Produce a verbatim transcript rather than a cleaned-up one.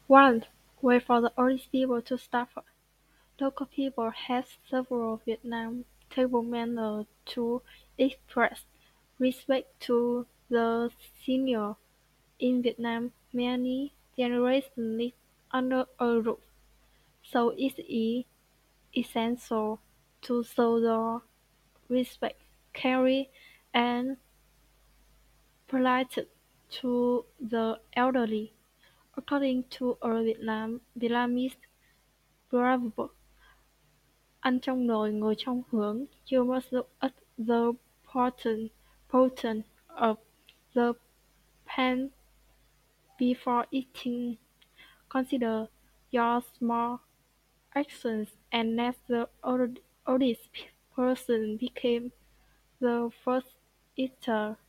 one. Wait for the oldest people to start first. Local people had several Vietnam table manners to express respect to the seniors in Vietnam. Many generations live under a roof, so it is essential to show the respect, care, and politeness to the elderly. According to a Vietnam Vietnamese proverb, "Ăn trong nồi, ngồi trong hương", you must look at the portent portent of the pan before eating. Consider your small actions and let the old- oldest person become the first eater.